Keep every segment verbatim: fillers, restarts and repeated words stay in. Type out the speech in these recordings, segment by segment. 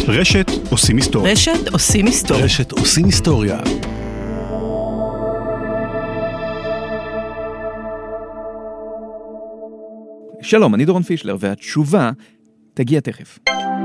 רשת עושים היסטוריה. רשת עושים היסטוריה. רשת עושים היסטוריה. שלום, אני דורון פישלר, והתשובה תגיע תכף.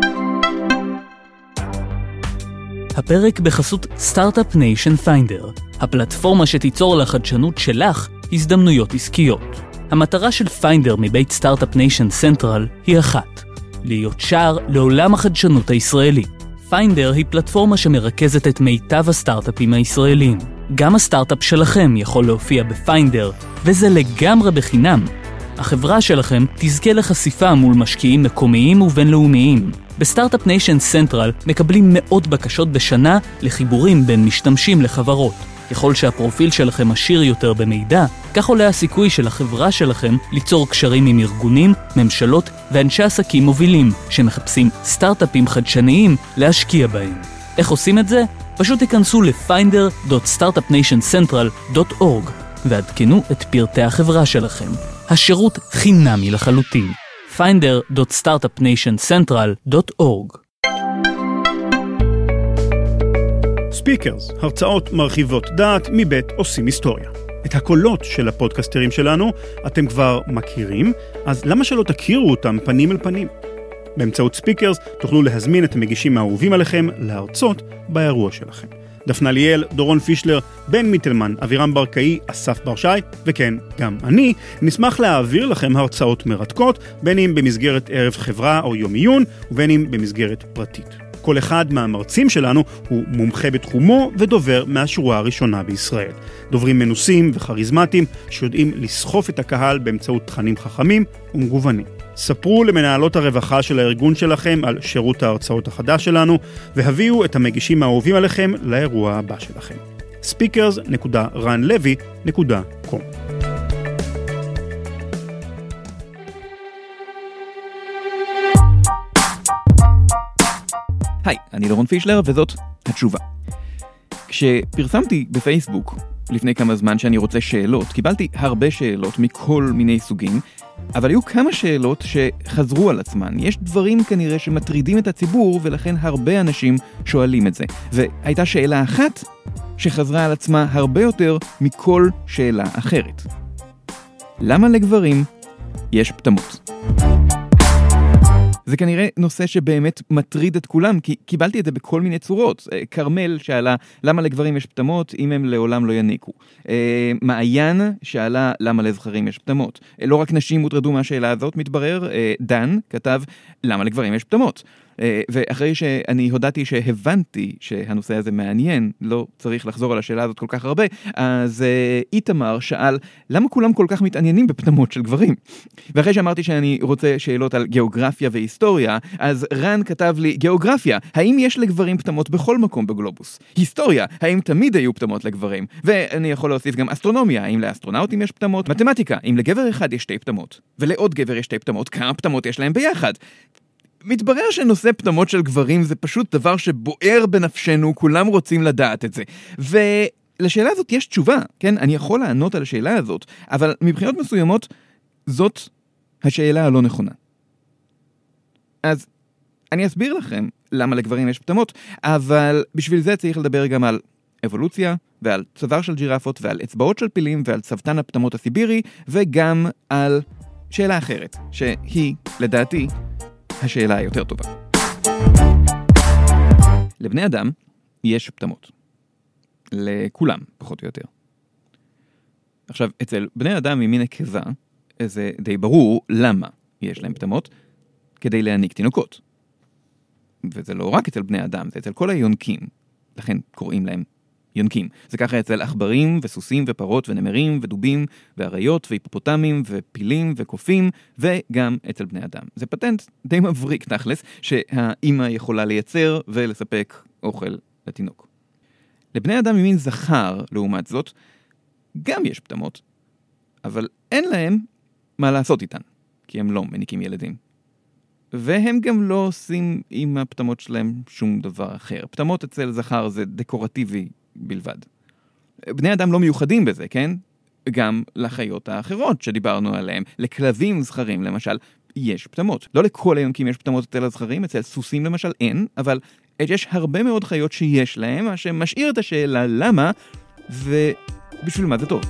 הפרק בחסות סטארט-אפ ניישן פיינדר, הפלטפורמה שתיצור לחדשנות שלך הזדמנויות עסקיות. המטרה של פיינדר מבית סטארט-אפ ניישן סנטרל היא אחת, להיות שער לעולם החדשנות הישראלי. פיינדר היא פלטפורמה שמרכזת את מיטב הסטארט-אפים הישראלים. גם הסטארט-אפ שלכם יכול להופיע בפיינדר, וזה לגמרי בחינם. החברה שלכם תזכה לחשיפה מול משקיעים מקומיים ובינלאומיים. בסטארט-אפ ניישן סנטרל מקבלים מאות בקשות בשנה לחיבורים בין משתמשים לחברות. ככל שהפרופיל שלכם עשיר יותר במידע, כך עולה הסיכוי של החברה שלכם ליצור קשרים עם ארגונים, ממשלות ואנשי עסקים מובילים שמחפשים סטארט-אפים חדשניים להשקיע בהם. איך עושים את זה? פשוט תיכנסו ל-פיינדר דוט סטארט-אפ ניישן סנטרל דוט אורג ועדכנו את פרטי החברה שלכם. השירות חינמי לחלוטין. פיינדר דוט סטארט-אפ ניישן סנטרל דוט אורג. ספיקרס, הרצאות מרחיבות דעת מבית עושים היסטוריה. את הקולות של הפודקסטרים שלנו אתם כבר מכירים, אז למה שלא תכירו אותם פנים אל פנים? באמצעות ספיקרס תוכלו להזמין את המגישים האהובים עליכם להרצות באירוע שלכם. דפנה ליאל, דורון פישלר, בן מיטלמן, אבירם ברקאי, אסף ברשי, וכן, גם אני, נשמח להעביר לכם הרצאות מרתקות, בין אם במסגרת ערב חברה או יום עיון, ובין אם במסגרת פרטית. כל אחד מהמרצים שלנו הוא מומחה בתחומו ודובר מהשורה הראשונה בישראל. דוברים מנוסים וחריזמטיים שיודעים לסחוף את הקהל באמצעות תכנים חכמים ומגוונים. ספרו למנהלות הרווחה של הארגון שלכם על שירות ההרצאות החדש שלנו, והביאו את המגישים האהובים עליכם לאירוע הבא שלכם. ספיקרס נקודה רן לוי נקודה קום. היי, אני דורון פישלר וזאת התשובה. כשפרסמתי בפייסבוק לפני כמה זמן שאני רוצה שאלות, קיבלתי הרבה שאלות מכל מיני סוגים, אבל היו כמה שאלות שחזרו על עצמן. יש דברים כנראה שמטרידים את הציבור, ולכן הרבה אנשים שואלים את זה. והייתה שאלה אחת שחזרה על עצמה הרבה יותר מכל שאלה אחרת. למה לגברים יש פטמות? זה כנראה נושא שבאמת מטריד את כולם, כי קיבלתי את זה בכל מיני צורות. קרמל שאלה למה לגברים יש פטמות אם הם לעולם לא יניקו. מעיין שאלה למה לזכרים יש פטמות. לא רק נשים הוטרדו מהשאלה הזאת, מתברר. דן כתב למה לגברים יש פטמות. ואחרי שאני הודעתי שהבנתי שהנושא הזה מעניין, לא צריך לחזור על השאלה הזאת כל כך הרבה, אז איתמר שאל למה כולם כל כך מתעניינים בפטמות של גברים. ואחרי שאמרתי שאני רוצה שאלות על גיאוגרפיה והיסטוריה, אז רן כתב לי גיאוגרפיה, האם יש לגברים פטמות בכל מקום בגלובוס? היסטוריה, האם תמיד היו פטמות לגברים? ואני יכול להוסיף גם אסטרונומיה, האם לאסטרונאוטים יש פטמות? מתמטיקה, אם לגבר אחד יש שתי פטמות, ולעוד גבר יש שתי פטמות, כמה פטמות יש להם ביחד? מתברר שנושא פטמות של גברים זה פשוט דבר שבוער בנפשנו, כולם רוצים לדעת את זה. ולשאלה הזאת יש תשובה, כן? אני יכול לענות על השאלה הזאת, אבל מבחינות מסוימות זאת השאלה הלא נכונה. אז אני אסביר לכם למה לגברים יש פטמות, אבל בשביל זה צריך לדבר גם על אבולוציה, ועל צוואר של ג'ירפות, ועל אצבעות של פילים, ועל צוותן הפטמות הסיבירי, וגם על שאלה אחרת, שהיא, לדעתי, השאלה היותר טובה. לבני אדם יש פטמות. לכולם, פחות או יותר. עכשיו, אצל בני אדם ממין נקבה, זה די ברור למה יש להם פטמות, כדי להניק תינוקות. וזה לא רק אצל בני אדם, זה אצל כל היונקים. לכן קוראים להם יונקים. זה ככה אצל עכברים וסוסים ופרות ונמרים ודובים ואריות והיפופוטמים ופילים וקופים, וגם אצל בני אדם. זה פטנט די מבריק תכלס, שהאימא יכולה לייצר ולספק אוכל לתינוק. לבני אדם ממין זכר, לעומת זאת, גם יש פטמות, אבל אין להם מה לעשות איתן, כי הם לא מניקים ילדים. והם גם לא עושים עם הפטמות שלהם שום דבר אחר. פטמות אצל זכר זה דקורטיבי בלבד. בני אדם לא מיוחדים בזה, כן? גם לחיות האחרות שדיברנו עליהם, לכלבים זכרים למשל, יש פטמות. לא לכל היונקים יש פטמות אצל הזכרים, אצל סוסים למשל אין, אבל יש הרבה מאוד חיות שיש להם, מה שמשאיר את השאלה למה, ובשביל מה זה טוב.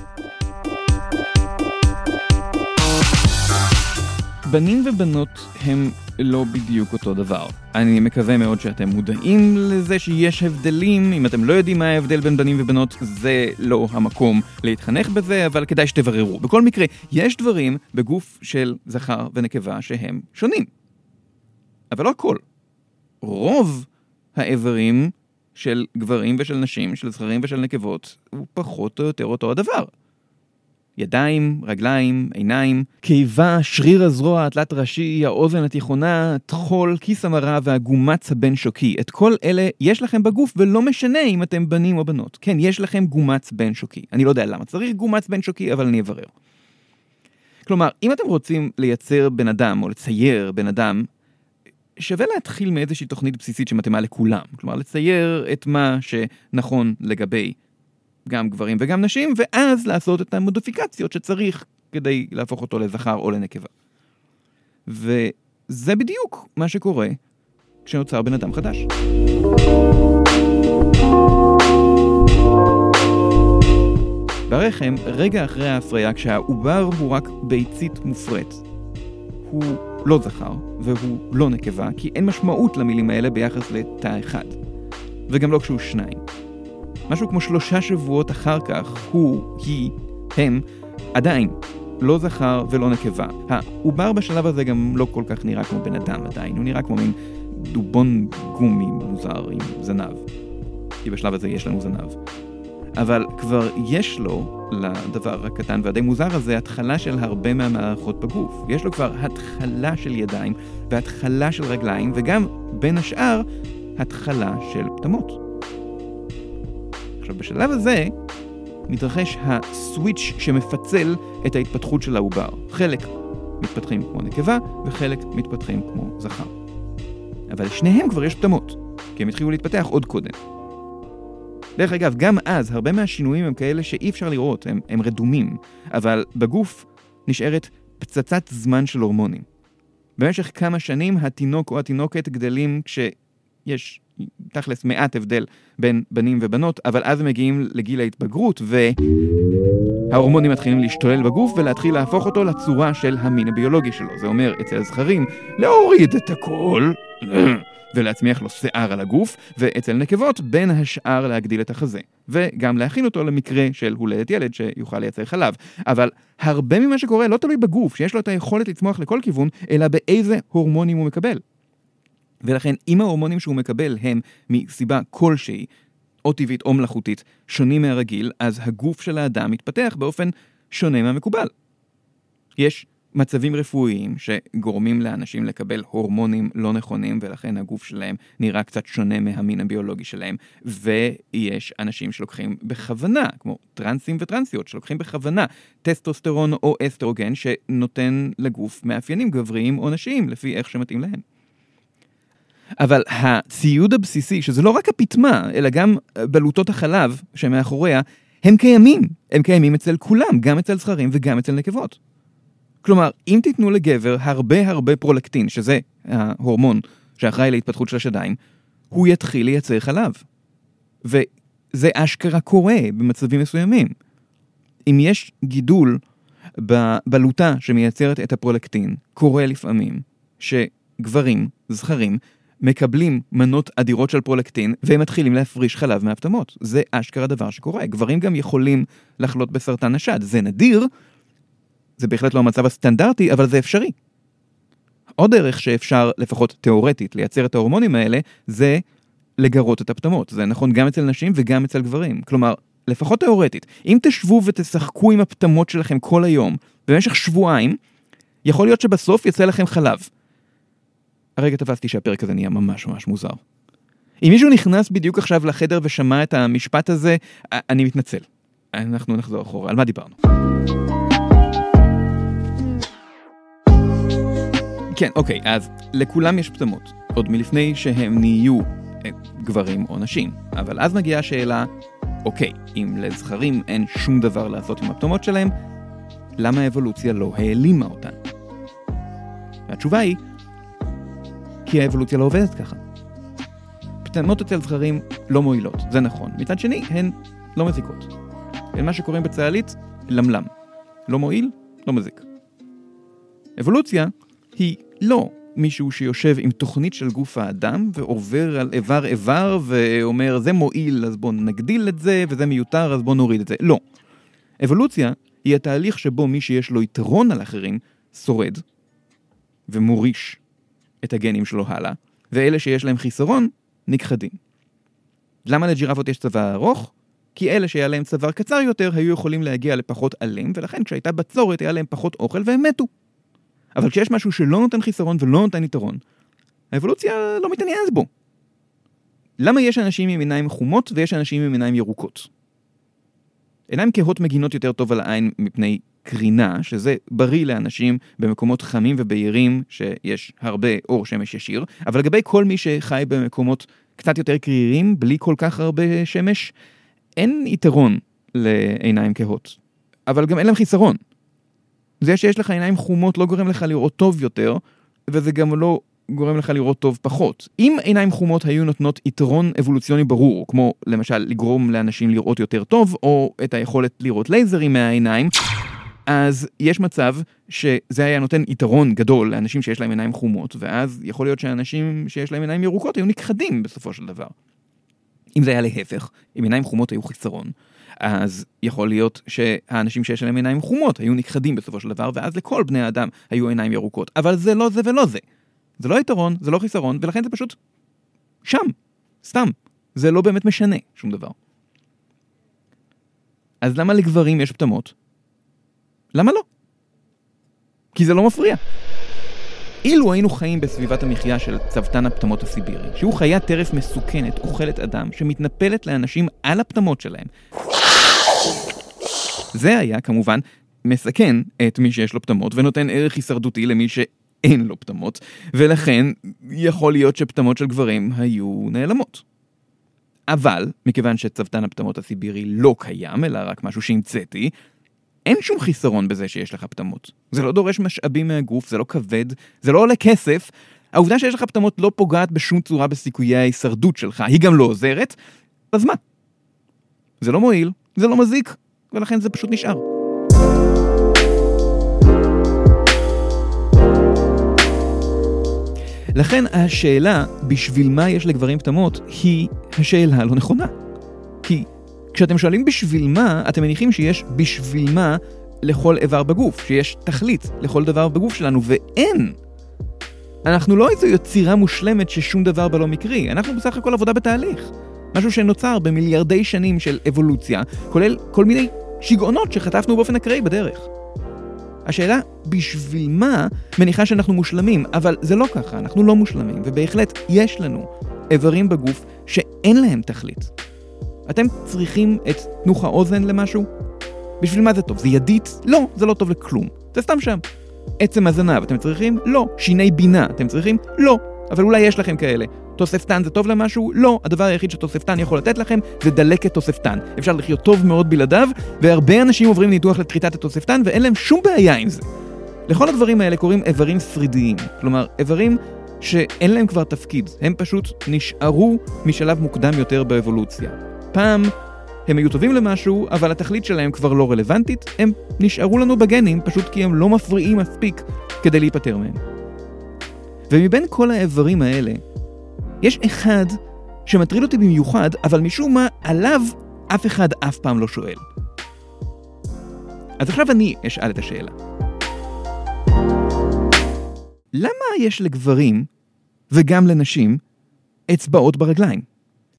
בנים ובנות הם לא בדיוק אותו דבר. אני מקווה מאוד שאתם מודעים לזה שיש הבדלים. אם אתם לא יודעים מה ההבדל בין בנים ובנות, זה לא המקום להתחנך בזה, אבל כדאי שתבררו. בכל מקרה, יש דברים בגוף של זכר ונקבה שהם שונים. אבל לא הכל. רוב האיברים של גברים ושל נשים, של זכרים ושל נקבות, הוא פחות או יותר אותו הדבר. ידיים, רגליים, עיניים, קיבה, שריר הזרוע, התלת ראשי, האוזן התיכונה, טחול, כיס המרה והגומץ הבין שוקי. את כל אלה יש לכם בגוף ולא משנה אם אתם בנים או בנות. כן, יש לכם גומץ בין שוקי. אני לא יודע למה צריך גומץ בין שוקי, אבל אני אברר. כלומר, אם אתם רוצים לייצר בן אדם או לצייר בן אדם, שווה להתחיל מאיזושהי תוכנית בסיסית שמתאימה לכולם. כלומר, לצייר את מה שנכון לגבי גם גברים וגם נשים, ואז לעשות את המודיפיקציות שצריך כדי להפוך אותו לזכר או לנקבה. וזה בדיוק מה שקורה כשנוצר בן אדם חדש. ברחם, רגע אחרי ההפריה, כשהעובר הוא רק ביצית מופרית, הוא לא זכר והוא לא נקבה, כי אין משמעות למילים האלה ביחס לתא אחד. וגם לא כשהוא שניים. משהו כמו שלושה שבועות אחר כך, הוא, היא, הם, עדיין לא זכר ולא נקבה. העובר בשלב הזה גם לא כל כך נראה כמו בן אדם עדיין, הוא נראה כמו מין דובון גומי מוזר עם זנב. כי בשלב הזה יש לנו זנב. אבל כבר יש לו, לדבר הקטן והדי מוזר הזה, התחלה של הרבה מהמערכות בגוף. יש לו כבר התחלה של ידיים והתחלה של רגליים, וגם בין השאר, התחלה של פטמות. עכשיו, בשלב הזה מתרחש הסוויץ' שמפצל את ההתפתחות של העובר. חלק מתפתחים כמו נקבה, וחלק מתפתחים כמו זכר. אבל שניהם כבר יש פטמות, כי הם התחילו להתפתח עוד קודם. דרך אגב, גם אז, הרבה מהשינויים הם כאלה שאי אפשר לראות, הם, הם רדומים, אבל בגוף נשארת פצצת זמן של הורמונים. במשך כמה שנים, התינוק או התינוקת גדלים כשיש תכלס מעט הבדל בין בנים ובנות, אבל אז הם מגיעים לגיל ההתבגרות, וההורמונים מתחילים להשתולל בגוף ולהתחיל להפוך אותו לצורה של המין הביולוגי שלו. זה אומר, אצל הזכרים, להוריד את הכל ולהצמיח לו שיער על הגוף, ואצל נקבות בין השאר להגדיל את החזה, וגם להכין אותו למקרה של הולדת ילד שיוכל לייצר חלב. אבל הרבה ממה שקורה לא תלוי בגוף, שיש לו את היכולת לצמוח לכל כיוון, אלא באיזה הורמונים הוא מקבל. ולכן, אם ההורמונים שהוא מקבל הם מסיבה כלשהי, או טבעית או מלאכותית, שונים מהרגיל, אז הגוף של האדם מתפתח באופן שונה מהמקובל. יש מצבים רפואיים שגורמים לאנשים לקבל הורמונים לא נכונים, ולכן הגוף שלהם נראה קצת שונה מהמין הביולוגי שלהם, ויש אנשים שלוקחים בכוונה, כמו טרנסים וטרנסיות, שלוקחים בכוונה טסטוסטרון או אסטרוגן, שנותן לגוף מאפיינים גבריים או נשיים, לפי איך שמתאים להם. אבל הציוד הבסיסי, שזה לא רק הפתמה, אלא גם בלוטות החלב שמאחוריה, הם קיימים. הם קיימים אצל כולם, גם אצל זכרים וגם אצל נקבות. כלומר, אם תיתנו לגבר הרבה הרבה פרולקטין, שזה ההורמון שאחראי להתפתחות של השדיים, הוא יתחיל לייצר חלב. וזה אשכרה קורה במצבים מסוימים. אם יש גידול בבלוטה שמייצרת את הפרולקטין, קורה לפעמים שגברים, זכרים, מקבלים מנות אדירות של פרולקטין, והם מתחילים להפריש חלב מהפטמות. זה אשכרה דבר שקורה. גברים גם יכולים לחלות בסרטן השד. זה נדיר, זה בהחלט לא המצב הסטנדרטי, אבל זה אפשרי. עוד דרך שאפשר, לפחות תיאורטית, לייצר את ההורמונים האלה, זה לגרות את הפטמות. זה נכון גם אצל נשים וגם אצל גברים. כלומר, לפחות תיאורטית, אם תשבו ותשחקו עם הפטמות שלכם כל היום, במשך שבועיים, יכול להיות שבסוף יצא לכם חלב. הרגע תפסתי שהפרק הזה נהיה ממש ממש מוזר. אם מישהו נכנס בדיוק עכשיו לחדר ושמע את המשפט הזה, אני מתנצל. אנחנו נחזור אחורה. על מה דיברנו? כן, אוקיי, אז לכולם יש פטמות, עוד מלפני שהם נהיו גברים או נשים. אבל אז מגיעה השאלה, אוקיי, אם לזכרים אין שום דבר לעשות עם הפטמות שלהם, למה האבולוציה לא העלימה אותן? והתשובה היא, כי האבולוציה לא עובדת ככה. פטמות אצל זכרים לא מועילות, זה נכון. מצד שני, הן לא מזיקות. אל מה שקוראים בצהלית, למלם. לא מועיל, לא מזיק. אבולוציה היא לא מישהו שיושב עם תוכנית של גוף האדם ועובר על איבר איבר ואומר זה מועיל אז בוא נגדיל את זה וזה מיותר אז בוא נוריד את זה. לא. אבולוציה היא התהליך שבו מי שיש לו יתרון על אחרים שורד ומוריש את הגנים שלו הלאה, ואלה שיש להם חיסרון נכחדים. למה לג'ירפות יש צוואר ארוך? כי אלה שהיה להם צוואר קצר יותר היו יכולים להגיע לפחות עלים, ולכן כשהייתה בצורת היה להם פחות אוכל והם מתו. אבל כשיש משהו שלא נותן חיסרון ולא נותן יתרון, האבולוציה לא מתעניינת בו. למה יש אנשים עם עיניים חומות ויש אנשים עם עיניים ירוקות? עיניים כהות מגינות יותר טוב על העין מפני קרינה, שזה בריא לאנשים במקומות חמים ובהירים שיש הרבה אור שמש ישיר, אבל לגבי כל מי שחי במקומות קצת יותר קרירים, בלי כל כך הרבה שמש, אין יתרון לעיניים כהות. אבל גם אין להם חיסרון. זה שיש לך עיניים חומות לא גורם לך לראות טוב יותר, וזה גם לא גורם לך לראות טוב פחות. אם עיניים חומות היו נותנות יתרון אבולוציוני ברור, כמו למשל לגרום לאנשים לראות יותר טוב, או את היכולת לראות לייזרים מהעיניים, אז יש מצב שזה היה נותן יתרון גדול לאנשים שיש להם עיניים חומות, ואז יכול להיות שאנשים שיש להם עיניים ירוקות היו נכחדים בסופו של דבר. אם זה היה להפך, אם עיניים חומות היו חיסרון, אז יכול להיות שהאנשים שיש להם עיניים חומות היו נכחדים בסופו של דבר, ואז לכל בני האדם היו עיניים ירוקות. אבל זה לא זה ולא זה. זה לא יתרון, זה לא חיסרון, ולכן זה פשוט שם, סתם. זה לא באמת משנה שום דבר. אז למה לגברים יש פטמות? למה לא? כי זה לא מפריע. אילו היינו חיים בסביבת המחיה של צוותן הפטמות הסיבירי, שהוא חיית טרף מסוכנת, אוכלת אדם, שמתנפלת לאנשים על הפטמות שלהם, זה היה כמובן מסכן את מי שיש לו פטמות, ונותן ערך הישרדותי למי שאין לו פטמות, ולכן יכול להיות שפטמות של גברים היו נעלמות. אבל, מכיוון שצוותן הפטמות הסיבירי לא קיים, אלא רק משהו שהמצאתי, אין שום חיסרון בזה שיש לך פטמות. זה לא דורש משאבים מהגוף, זה לא כבד, זה לא עולה כסף. העובדה שיש לך פטמות לא פוגעת בשום צורה בסיכויי ההישרדות שלך, היא גם לא עוזרת. אז מה? זה לא מועיל, זה לא מזיק, ולכן זה פשוט נשאר. לכן השאלה, בשביל מה יש לגברים פטמות, היא השאלה הלא נכונה. כי כשאתם שואלים בשביל מה, אתם מניחים שיש בשביל מה לכל איבר בגוף, שיש תכלית לכל דבר בגוף שלנו, ואין. אנחנו לא איזו יצירה מושלמת ששום דבר בה לא מקרי, אנחנו בסך הכל עבודה בתהליך. משהו שנוצר במיליארדי שנים של אבולוציה, כולל כל מיני שגעונות שחטפנו באופן אקראי בדרך. השאלה, בשביל מה, מניחה שאנחנו מושלמים, אבל זה לא ככה, אנחנו לא מושלמים, ובהחלט יש לנו איברים בגוף שאין להם תכלית. אתם צריכים את תנוך האוזן למשהו? בשביל מה זה טוב? זה ידית? לא, זה לא טוב לכלום. זה סתם שם. עצם הזנב, אתם צריכים? לא. שיני בינה, אתם צריכים? לא. אבל אולי יש לכם כאלה. תוספתן זה טוב למשהו? לא. הדבר היחיד שתוספתן יכול לתת לכם זה דלקת תוספתן. אפשר לחיות טוב מאוד בלעדיו, והרבה אנשים עוברים ניתוח לכריתת התוספתן, ואין להם שום בעיה עם זה. לכל הדברים האלה קוראים איברים שרידיים. כלומר, איברים שאין להם כבר תפקיד. הם פשוט נשארו משלב מוקדם יותר באבולוציה. פעם הם היו טובים למשהו, אבל התכלית שלהם כבר לא רלוונטית, הם נשארו לנו בגנים פשוט כי הם לא מפריעים מספיק כדי להיפטר מהם. ומבין כל האיברים האלה, יש אחד שמטריד אותי במיוחד, אבל משום מה עליו אף אחד אף פעם לא שואל. אז עכשיו אני אשאל את השאלה. למה יש לגברים וגם לנשים אצבעות ברגליים?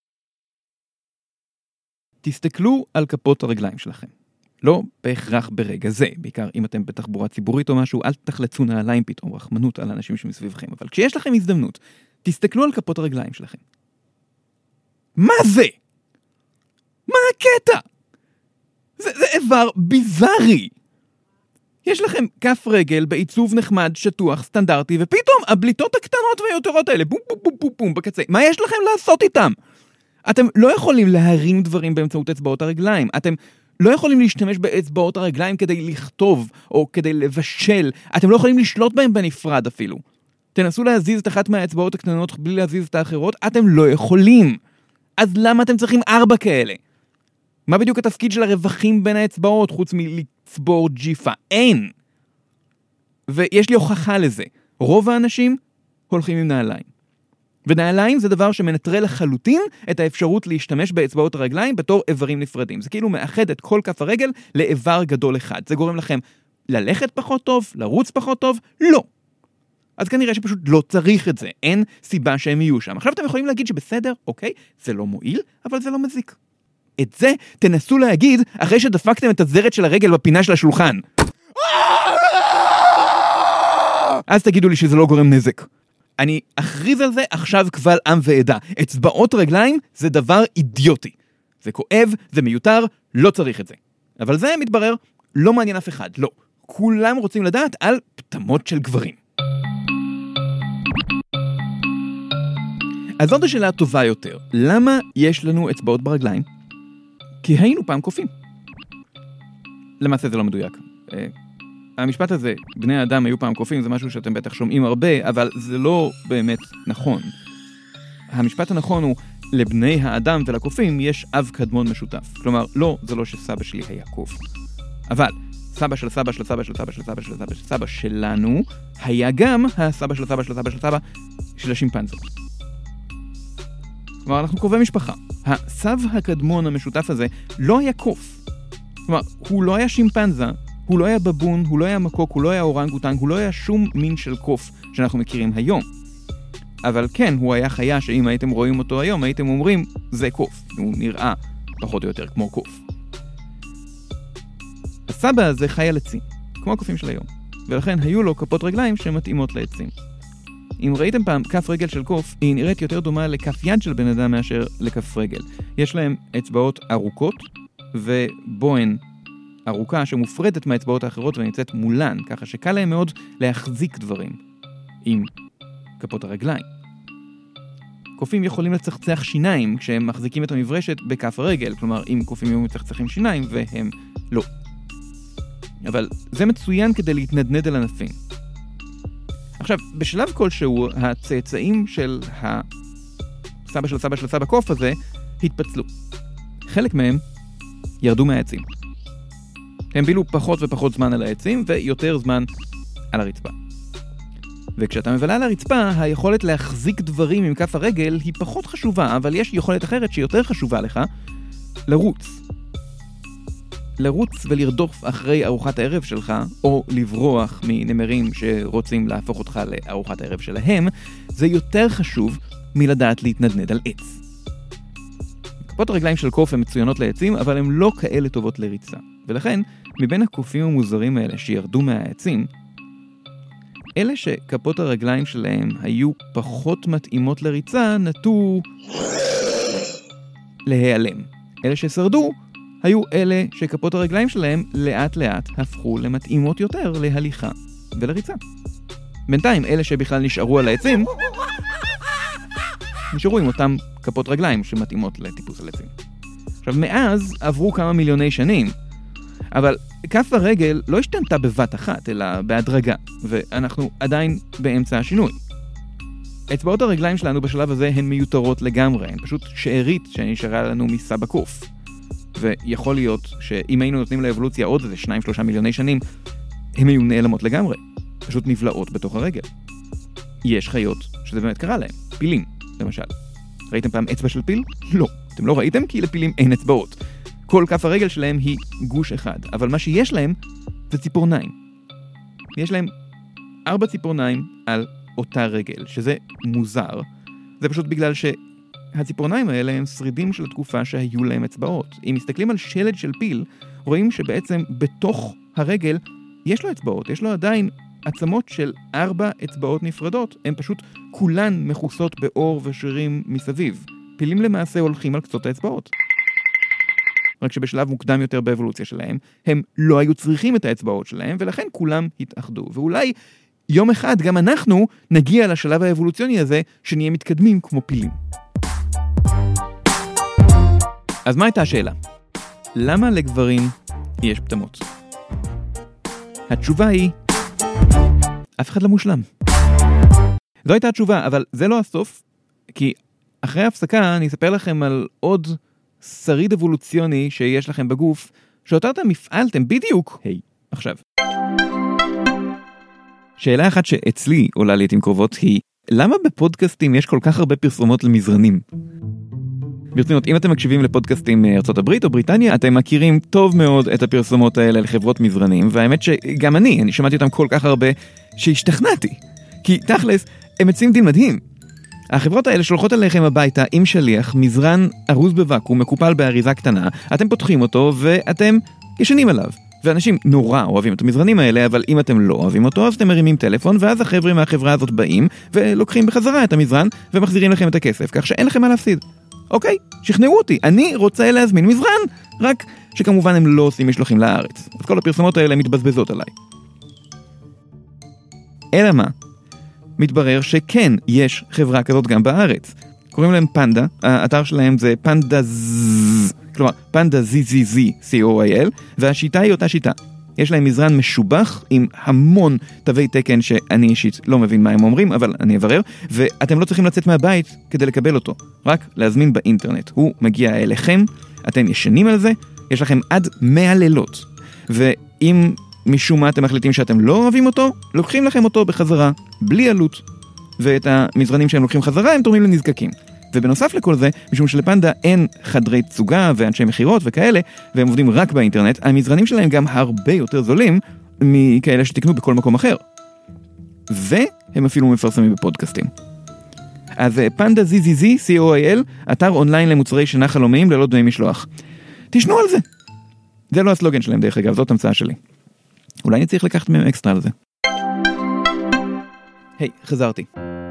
תסתכלו על כפות הרגליים שלכם. לא בהכרח ברגע זה, בעיקר אם אתם בתחבורה ציבורית או משהו, אל תחלצו נעליים פתאום, רחמנות על האנשים שמסביבכם. אבל כשיש לכם הזדמנות, תסתכלו על כפות הרגליים שלכם. מה זה? מה הקטע? זה, זה איבר ביזרי. יש לכם כף רגל בעיצוב נחמד, שטוח, סטנדרטי, ופתאום הבליטות הקטנות והיותרות האלה, בום בום בום בום בום בקצה. מה יש לכם לעשות איתם? אתם לא יכולים להרים דברים באמצעות אצבעות הרגליים. אתם לא יכולים להשתמש באצבעות הרגליים כדי לכתוב או כדי לבשל. אתם לא יכולים לשלוט בהם בנפרד אפילו. תנסו להזיז את אחת מהאצבעות הקטנות בלי להזיז את האחרות, אתם לא יכולים. אז למה אתם צריכים ארבע כאלה? מה בדיוק התפקיד של הרווחים בין האצבעות חוץ מלצבור ג'יפה? אין. ויש לי הוכחה לזה. רוב האנשים הולכים עם נעליים. ונעליים זה דבר שמנטרל לחלוטין את האפשרות להשתמש באצבעות הרגליים בתור איברים נפרדים. זה כאילו מאחד את כל כף הרגל לאיבר גדול אחד. זה גורם לכם ללכת פחות טוב, לרוץ פחות טוב? לא. אז כנראה שפשוט לא צריך את זה. אין סיבה שהם יהיו שם. עכשיו אתם יכולים להגיד שבסדר, אוקיי, זה לא מועיל, אבל זה לא מזיק. את זה תנסו להגיד אחרי שדפקתם את הזרת של הרגל בפינה של השולחן. אז תגידו לי שזה לא גורם נזק. אני אכריז על זה עכשיו קבל עם ועדה. אצבעות רגליים זה דבר אידיוטי. זה כואב, זה מיותר, לא צריך את זה. אבל זה מתברר, לא מעניין אף אחד, לא. כולם רוצים לדעת על פתמות של גברים. אז זאת השאלה הטובה יותר. למה יש לנו אצבעות ברגליים? כי היינו פעם קופים. למעשה זה לא מדויק. המשפט הזה, בני האדם היו פעם קופים, זה משהו שאתם בטח שומעים הרבה, אבל זה לא באמת נכון. המשפט הנכון הוא, לבני האדם ולקופים יש אב קדמון משותף. כלומר, לא, זה לא שסבא שלי היה קוף. אבל, סבא של סבא של סבא של סבא של סבא של סבא של סבא שלנו, היה גם הסבא של סבא של סבא של סבא של השימפנזה. כלומר, אנחנו קרובי משפחה. הסב הקדמון המשותף הזה לא היה קוף. כלומר, הוא לא היה שימפנזה, הוא לא היה בבון, הוא לא היה מקוק, הוא לא היה אורנגוטנג, הוא לא היה שום מין של קוף שאנחנו מכירים היום. אבל כן, הוא היה חיה שאם הייתם רואים אותו היום, הייתם אומרים, זה קוף. הוא נראה פחות או יותר כמו קוף. הסבא הזה חי על עצים, כמו הקופים של היום. ולכן היו לו כפות רגליים שמתאימות לעצים. אם ראיתם פעם כף רגל של קוף, היא נראית יותר דומה לכף יד של בן אדם מאשר לכף רגל. יש להם אצבעות ארוכות ובוהן ארוכה שמופרדת מהאצבעות האחרות ונמצאת מולן, ככה שקל להם מאוד להחזיק דברים עם כפות הרגליים. קופים יכולים לצחצח שיניים כשהם מחזיקים את המברשת בכף הרגל, כלומר אם קופים יהיו מצחצחים שיניים והם לא. אבל זה מצוין כדי להתנדנד על ענפים. עכשיו, בשלב כלשהו, הצאצאים של הסבא של סבא של סבא קוף הזה התפצלו. חלק מהם ירדו מהעצים. הם בילו פחות ופחות זמן על העצים ויותר זמן על הרצפה. וכשאתה מבלה על הרצפה, היכולת להחזיק דברים עם כף הרגל היא פחות חשובה, אבל יש יכולת אחרת שיותר חשובה לך, לרוץ. לרוץ ולרדוף אחרי ארוחת הערב שלך, או לברוח מנמרים שרוצים להפוך אותך לארוחת הערב שלהם, זה יותר חשוב מלדעת להתנדנד על עץ. כפות הרגליים של קוף הן מצוינות לעצים, אבל הן לא כאלה טובות לריצה. ולכן, מבין הקופים המוזרים האלה שירדו מהעצים, אלה שכפות הרגליים שלהם היו פחות מתאימות לריצה, נטו להיעלם. אלה ששרדו, היו אלה שכפות הרגליים שלהם לאט לאט הפכו למתאימות יותר להליכה ולריצה. בינתיים, אלה שבכלל נשארו על העצים, נשארו עם אותם כפות רגליים שמתאימות לטיפוס על עצים. עכשיו, מאז עברו כמה מיליוני שנים, אבל כף הרגל לא השתנתה בבת אחת, אלא בהדרגה, ואנחנו עדיין באמצע השינוי. אצבעות הרגליים שלנו בשלב הזה הן מיותרות לגמרי, הן פשוט שארית שנשארה לנו מסבא קוף. ויכול להיות שאם היינו נותנים לאבולוציה עוד איזה שניים שלושה מיליוני שנים, הן היו נעלמות לגמרי, פשוט נבלעות בתוך הרגל. יש חיות שזה באמת קרה להם, פילים, למשל. ראיתם פעם אצבע של פיל? לא. אתם לא ראיתם כי לפילים אין אצבעות. כל כף הרגל שלהם היא גוש אחד, אבל מה שיש להם זה ציפורניים. יש להם ארבע ציפורניים על אותה רגל, שזה מוזר. זה פשוט בגלל שהציפורניים האלה הם שרידים של התקופה שהיו להם אצבעות. אם מסתכלים על שלד של פיל, רואים שבעצם בתוך הרגל יש לו אצבעות, יש לו עדיין עצמות של ארבע אצבעות נפרדות, הן פשוט כולן מכוסות באור ושרירים מסביב. פילים למעשה הולכים על קצות האצבעות. רק שבשלב מוקדם יותר באבולוציה שלהם, הם לא היו צריכים את האצבעות שלהם, ולכן כולם התאחדו. ואולי יום אחד גם אנחנו נגיע לשלב האבולוציוני הזה, שנהיה מתקדמים כמו פילים. אז מה הייתה השאלה? למה לגברים יש פטמות? התשובה היא, אף אחד לא מושלם. זו הייתה התשובה, אבל זה לא הסוף, כי אחרי ההפסקה אני אספר לכם על עוד שריד אבולוציוני שיש לכם בגוף, שאותו אתם הפעלתם בדיוק, היי, עכשיו. שאלה אחת שאצלי עולה לעתים קרובות היא, למה בפודקאסטים יש כל כך הרבה פרסומות למזרנים? ברצינות, אם אתם מקשיבים לפודקאסטים מארצות הברית או בריטניה, אתם מכירים טוב מאוד את הפרסומות האלה לחברות מזרנים, והאמת שגם אני, אני שמעתי אותם כל כך הרבה שהשתכנעתי. כי תכלס, הם מציעים דין מדהים. החברות האלה שולחות עליכם הביתה עם שליח, מזרן ארוז בוואקום, מקופל באריזה קטנה, אתם פותחים אותו ואתם ישנים עליו. ואנשים נורא אוהבים את המזרנים האלה, אבל אם אתם לא אוהבים אותו, אז אתם מרימים טלפון, ואז החבר'ה מהחברה הזאת באים ולוקחים בחזרה את המזרן ומחזירים לכם את הכסף, כך שאין לכם מה להפסיד. אוקיי, שכנעו אותי, אני רוצה להזמין מזרן, רק שכמובן הם לא עושים משלוחים לארץ. אז כל הפרסומות האלה מתבזבזות עליי. אלא מה? מתברר שכן, יש חברה כזאת גם בארץ. קוראים להם פנדה, האתר שלהם זה פנדה זז, כלומר פנדה זי זי זי סי או איי אל, והשיטה היא אותה שיטה. יש להם מזרן משובח עם המון תווי תקן שאני אישית לא מבין מה הם אומרים, אבל אני אברר, ואתם לא צריכים לצאת מהבית כדי לקבל אותו, רק להזמין באינטרנט. הוא מגיע אליכם, אתם ישנים על זה, יש לכם עד מאה לילות. ואם משום מה אתם מחליטים שאתם לא אוהבים אותו, לוקחים לכם אותו בחזרה, בלי עלות. ואת המזרנים שהם לוקחים חזרה הם תורמים לנזקקים. ובנוסף לכל זה, משום שלפנדה אין חדרי תסוגה ואנשי מחירות וכאלה, והם עובדים רק באינטרנט, המזרנים שלהם גם הרבה יותר זולים מכאלה שתקנו בכל מקום אחר. והם אפילו מפרסמים בפודקאסטים. אז פנדה זי זי זי סי או איי אל, אתר אונליין למוצרי שינה חלומיים ללא דמי משלוח. תשנו על זה. זה לא הסלוגן שלהם דרך אגב, זאת המצאה שלי. אולי אני צריך לקחת מהם אקסטרה על זה. היי, hey, חזרתי.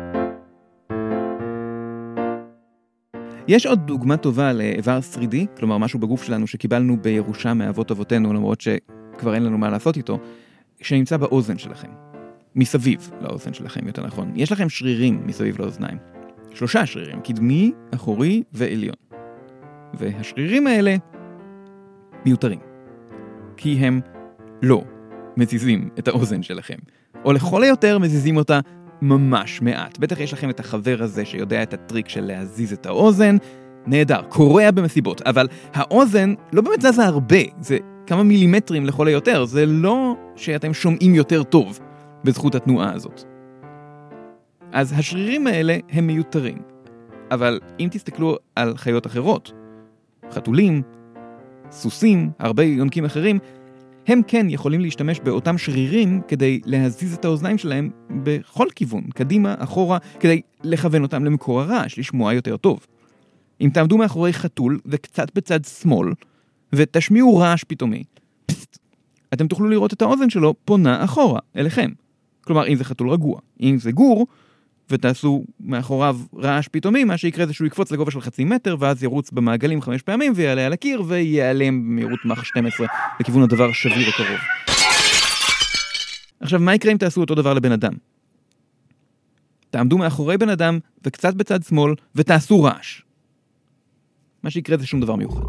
יש עוד דוגמה טובה לאיבר שרידי, כלומר משהו בגוף שלנו שקיבלנו בירושה מאבות אבותינו, למרות שכבר אין לנו מה לעשות איתו, שנמצא באוזן שלכם. מסביב לאוזן שלכם, יותר נכון. יש לכם שרירים מסביב לאוזניים. שלושה שרירים, קדמי, אחורי ועליון. והשרירים האלה מיותרים. כי הם לא מזיזים את האוזן שלכם. או לכל היותר מזיזים אותה ממש מעט. בטח יש לכם את החבר הזה שיודע את הטריק של להזיז את האוזן. נהדר, קורע במסיבות. אבל האוזן לא באמת זזה הרבה. זה כמה מילימטרים לכל היותר. זה לא שאתם שומעים יותר טוב בזכות התנועה הזאת. אז השרירים האלה הם מיותרים. אבל אם תסתכלו על חיות אחרות, חתולים, סוסים, הרבה יונקים אחרים, הם כן יכולים להשתמש באותם שרירים כדי להזיז את האוזניים שלהם בכל כיוון, קדימה, אחורה, כדי לכוון אותם למקור הרעש, לשמוע יותר טוב. אם תעמדו מאחורי חתול וקצת בצד שמאל, ותשמיעו רעש פתאומי, פסט, אתם תוכלו לראות את האוזן שלו פונה אחורה, אליכם. כלומר, אם זה חתול רגוע, אם זה גור, ותעשו מאחוריו רעש פתאומי, מה שיקרה זה שהוא יקפוץ לגובה של חצי מטר, ואז ירוץ במעגלים חמש פעמים, ויעלה על הקיר, ויעלם במהירות מאח שתים עשרה לכיוון הדבר שביר הקרוב. עכשיו, מה יקרה אם תעשו אותו דבר לבן אדם? תעמדו מאחורי בן אדם, וקצת בצד שמאל, ותעשו רעש. מה שיקרה זה שום דבר מיוחד.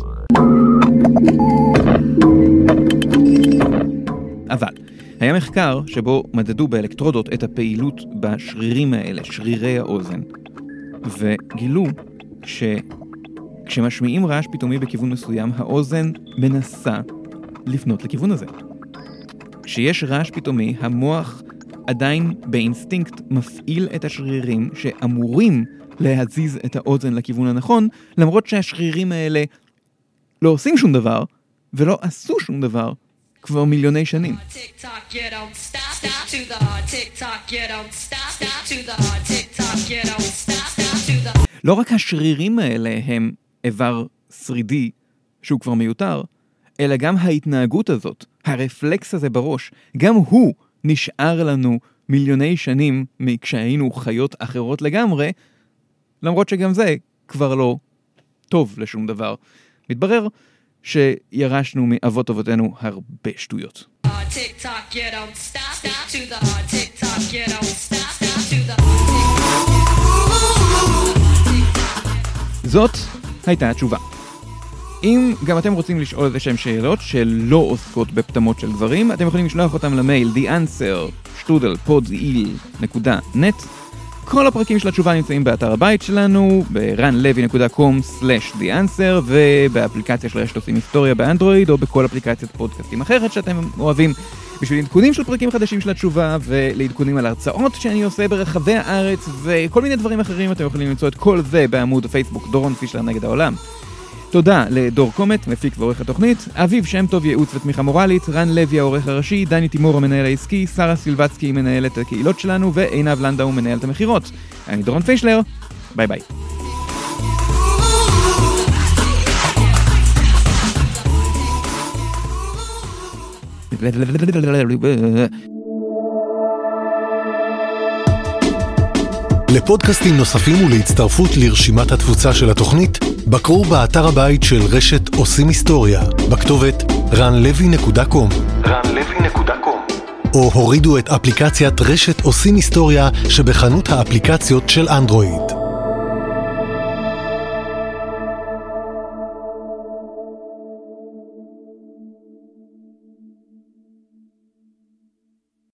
אבל היה מחקר שבו מדדו באלקטרודות את הפעילות בשרירים האלה, שרירי האוזן, וגילו שכשמשמיעים רעש פתאומי בכיוון מסוים, האוזן מנסה לפנות לכיוון הזה. כשיש רעש פתאומי, המוח עדיין באינסטינקט מפעיל את השרירים שאמורים להזיז את האוזן לכיוון הנכון, למרות שהשרירים האלה לא עושים שום דבר, ולא עשו שום דבר, כבר מיליוני שנים. לא רק השרירים האלה הם איבר שרידי שהוא כבר מיותר, אלא גם ההתנהגות הזאת, הרפלקס הזה בראש, גם הוא נשאר לנו מיליוני שנים מכשהיינו חיות אחרות לגמרי, למרות שגם זה כבר לא טוב לשום דבר. מתברר שירשנו מאבות אבותינו הרבה שטויות. זאת הייתה התשובה. אם גם אתם רוצים לשאול איזה שהם שאלות שלא עוסקות בפתמות של דברים, אתם יכולים לשלוח אותם למייל the answer שטודל פודזיל נקודה נט. כל הפרקים של התשובה נמצאים באתר הבית שלנו, ב-רן לוי נקודה קום סלש the answer, ובאפליקציה של רשת עושים היסטוריה באנדרואיד, או בכל אפליקציית פודקאסטים אחרת שאתם אוהבים. בשביל עדכונים של פרקים חדשים של התשובה, ולעדכונים על הרצאות שאני עושה ברחבי הארץ, וכל מיני דברים אחרים, אתם יכולים למצוא את כל זה בעמוד הפייסבוק דורון פישלר נגד העולם. תודה לדור קומט, מפיק ועורך התוכנית, אביב שם טוב ייעוץ ותמיכה מורלית, רן לוי העורך הראשי, דני תימור המנהל העסקי, שרה סילבצקי מנהלת הקהילות שלנו, ועינב לנדאו מנהלת המחירות. אני דורון פישלר, ביי ביי. לפודקאסטים נוספים ולהצטרפות לרשימת התפוצה של התוכנית, בקרו באתר הבית של רשת עושים היסטוריה, בכתובת רן לוי נקודה קום רן לוי נקודה קום או הורידו את אפליקציית רשת עושים היסטוריה שבחנות האפליקציות של אנדרואיד.